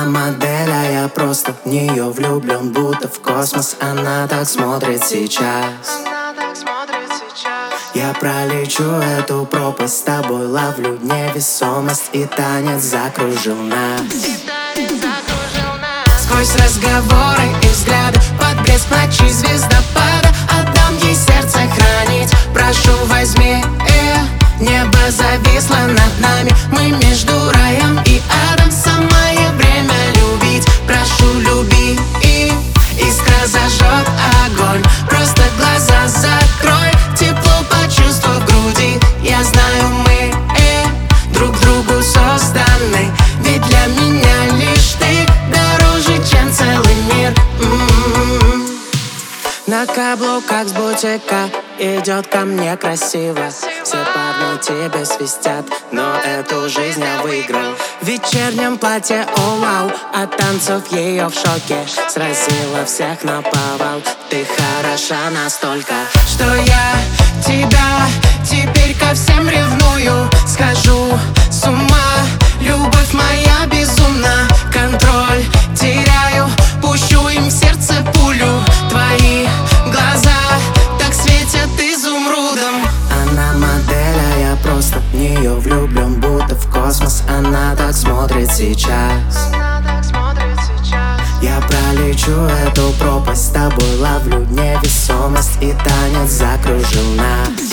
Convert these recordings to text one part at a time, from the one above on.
модель, а я просто в нее влюблен, будто в космос. Она так смотрит сейчас. Я пролечу эту пропасть с тобой, ловлю невесомость, и танец закружил нас. Сквозь разговоры и взгляды, под блеск ночи звездопада, отдам ей сердце хранить. Прошу, возьми, небо зависло над нами. Мы между раем и адом, самое время любить. Прошу, люби, и искра зажжет огонь. Просто глаза закрой, тепло почувствуй в груди. Я знаю, мы друг другу созданы, ведь для меня лишь ты дороже, чем целый мир. На каблуках с бутика идет ко мне красиво. Все парни тебе свистят, но эту жизнь я выиграл. В вечернем платье, о вау, от танцев ее в шоке. Сразила всех на повал. Ты хороша настолько, что я тебя теперь ко всем ревную. Схожу с ума, любовь моя безумна. Контроль теряю, пущу им в сердце пулю. Твои глаза так светят изумрудом. Она модель, а я просто в нее влюблен, будто в космос. Она так смотрит сейчас. Я пролечу эту пропасть с тобой, ловлю невесомость, и танец закружил нас.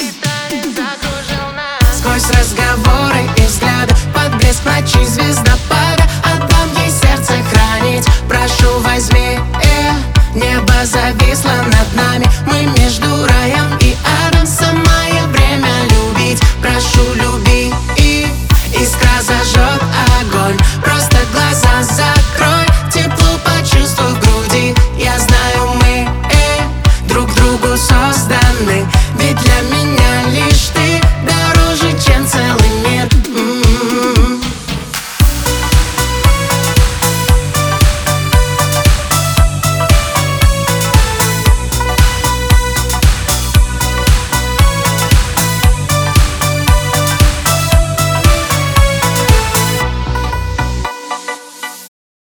Сквозь разговоры и взгляды, под блеск ночи звездопада, отдам ей сердце хранить. Прошу, возьми, небо зависло над нами. Мы между раем и адом, самое время любить. Прошу, люби, и искра зажжет огонь. Просто глаза закрой, тепло почувствуй в груди. Я знаю, мы друг другу созданы,